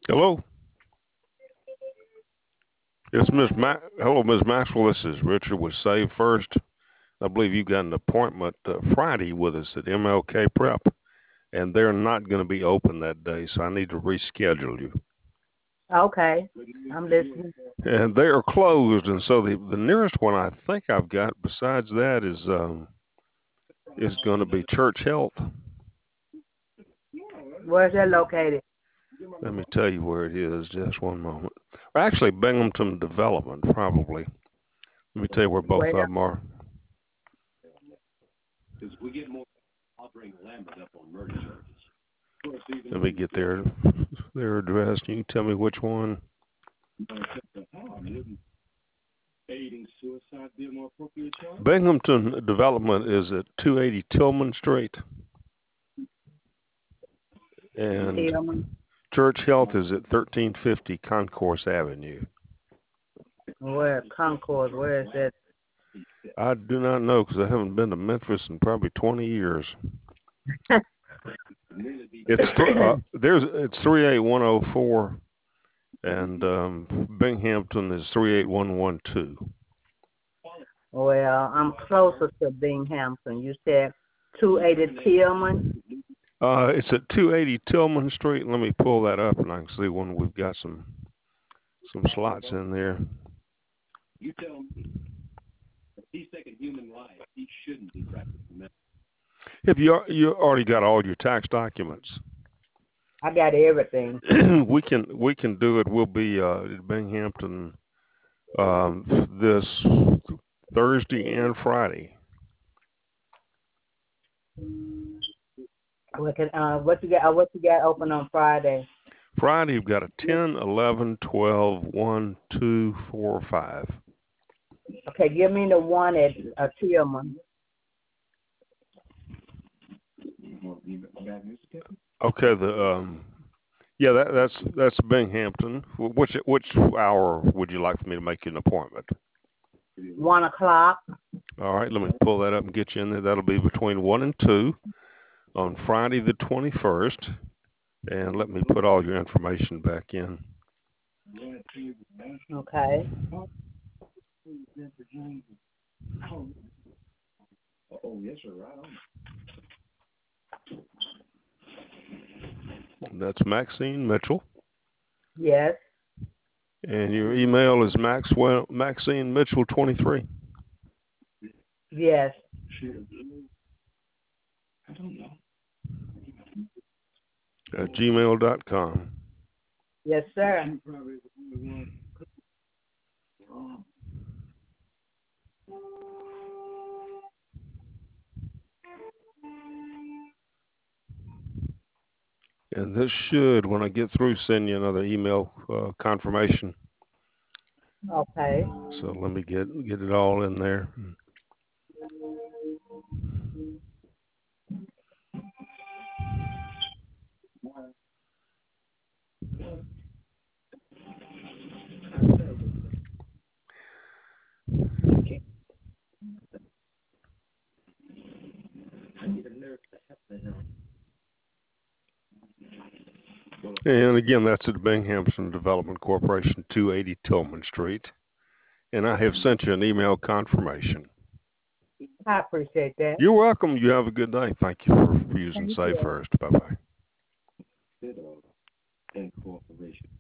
Hello. It's Miss Hello, Miss Maxwell. This is Richard with Save First. I believe you got an appointment Friday with us at MLK Prep, and they're not going to be open that day, so I need to reschedule you. Okay, I'm listening. And they are closed, and so the nearest one I think I've got besides that is going to be Church Health. Where's that located? Let me tell you where it is. Just one moment. Actually, Binghamton Development, probably. Let me tell you where both of them are. Let me get their address. Can you tell me which one? Binghamton Development is at 280 Tillman Street. And Tillman. Church Health is at 1350 Concourse Avenue. Where? Concord, where is that? I do not know because I haven't been to Memphis in probably 20 years. It's 38104, and Binghamton is 38112. Well, I'm closer to Binghamton. You said 280 Tillman? It's at 280 Tillman Street. Let me pull that up, and I can see when we've got some slots in there. You tell him if he's taking human life, he shouldn't be practicing medicine. Have you already got all your tax documents? I got everything. we can do it. We'll be at Binghamton this Thursday and Friday. What you got open on Friday? Friday you've got a 10, 11, 12, 1, 2, 4, 5. Okay, give me the one at Tillman. Okay, that's Binghamton. Which hour would you like for me to make you an appointment? 1 o'clock. All right, let me pull that up and get you in there. That'll be between 1 and 2 on Friday the 21st. And let me put all your information back in. Okay. Oh, yes, sir, right on. That's Maxine Mitchell. Yes. And your email is Maxine Mitchell 23. Yes. I don't know. At gmail.com. Yes, sir. And this should, when I get through, send you another email confirmation. Okay. So let me get it all in there. And again, that's at Binghamton Development Corporation, 280 Tillman Street. And I have sent you an email confirmation. I appreciate that. You're welcome. You have a good day. Thank you for using Save First. Bye-bye.